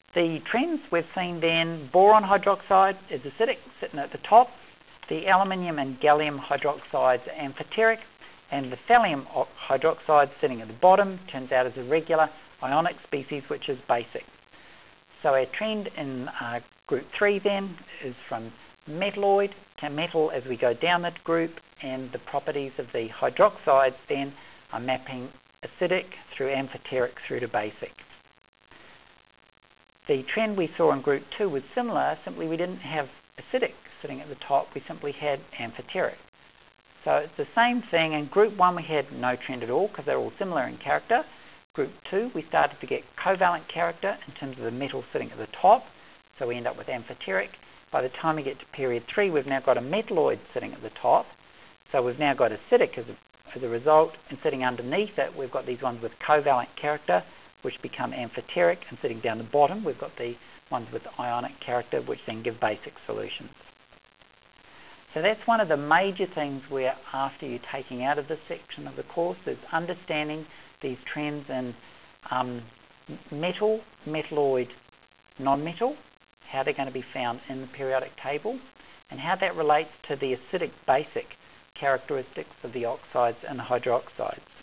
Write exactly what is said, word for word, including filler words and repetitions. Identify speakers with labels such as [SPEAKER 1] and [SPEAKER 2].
[SPEAKER 1] The trends we've seen then, boron hydroxide is acidic, sitting at the top. The aluminium and gallium hydroxides are amphoteric, and the thallium hydroxide sitting at the bottom turns out as a regular ionic species, which is basic. So our trend in uh, group three then is from metalloid to metal as we go down that group, and the properties of the hydroxides then are mapping acidic through amphoteric through to basic. The trend we saw in group two was similar, simply we didn't have acidic sitting at the top, we simply had amphoteric. So it's the same thing. In group one we had no trend at all because they're all similar in character. Group two we started to get covalent character in terms of the metal sitting at the top, so we end up with amphoteric. By the time we get to period three we've now got a metalloid sitting at the top, so we've now got acidic as a, as a result, and sitting underneath it we've got these ones with covalent character which become amphoteric, and sitting down the bottom we've got the ones with ionic character which then give basic solutions. So that's one of the major things we're after you taking out of this section of the course, is understanding these trends in um, metal, metalloid, non-metal, how they're going to be found in the periodic table, and how that relates to the acidic basic characteristics of the oxides and the hydroxides.